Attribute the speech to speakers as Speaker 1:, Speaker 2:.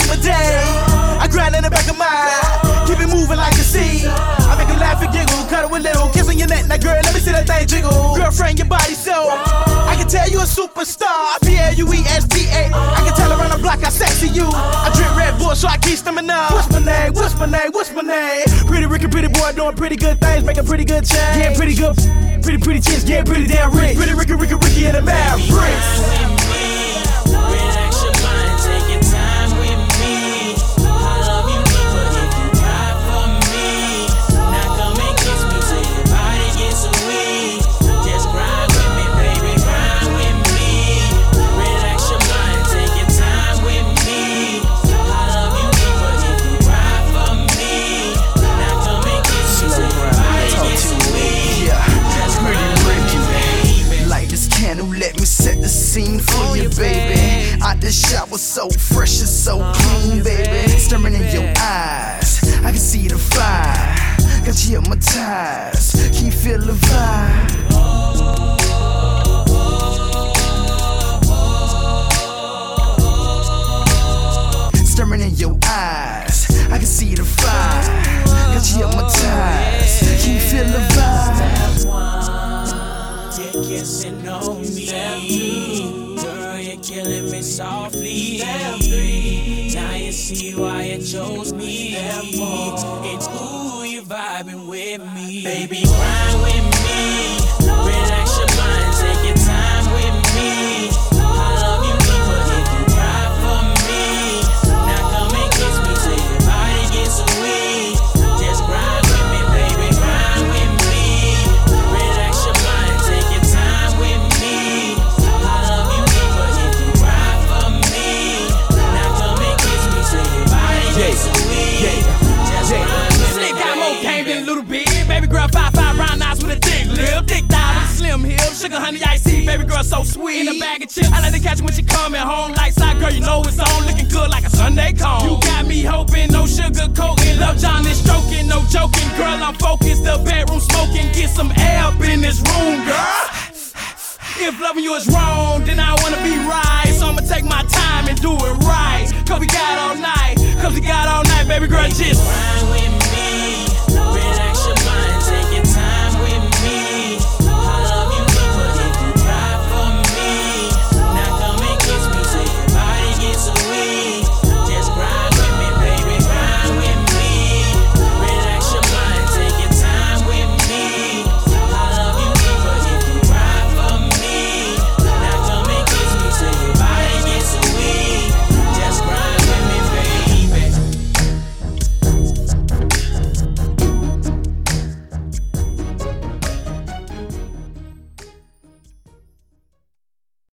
Speaker 1: keep a day. I grind in the back of my eye, keep it moving like a sea. I make her laugh and giggle, cuddle with little, kissing your neck. Now girl, let me see that thing jiggle. Girlfriend, your body so I can tell you a superstar. P-L-U-E-S-T-A. I can tell around the block how sexy you. I drink Red Bull so I keep stemming up. What's my name? What's my name? What's my name? Pretty Ricky, pretty boy doing pretty good things, making pretty good change. Yeah, pretty good, pretty chicks, yeah, pretty damn rich. Pretty Ricky and the Mavericks.
Speaker 2: Let me set the scene for you, baby. Out the shower so fresh and so clean, baby. Staring in your eyes, I can see the fire. Got you hypnotized, can you feel the vibe? Staring in your eyes, I can see the fire. Got you hypnotized, can you feel the vibe?
Speaker 3: You're kissing on me, girl, you're killing me softly. Now you see why you chose me. It's ooh, you're vibing with me. Baby, grind with me, relax your mind, take your time with me. I love you deeper if you cry for me. Now come and kiss me till your body gets weak. Just grind with me, baby, grind with me. Relax your mind, take your time with me. I love you deeper if you cry for me. Now come and kiss me till your body gets weak. Just grind with me,
Speaker 1: Slick got more game than a little bit. Baby girl, 5'5", round eyes with a thick lip. Thick thigh with a slim hip. Sugar, honey, iced tea. Baby girl, so sweet. In a bag of chips. I like to catch when she coming home. Lights out, girl, you know it's on. Looking good like a Sunday cone. You got me hoping, no sugar coating. Love John is stroking, no joking. Girl, I'm focused. The bedroom smoking. Get some air up in this room, girl. If loving you is wrong, then I wanna be right. So I'ma take my time and do it right. Cause we got all night, baby girl, just
Speaker 3: grind with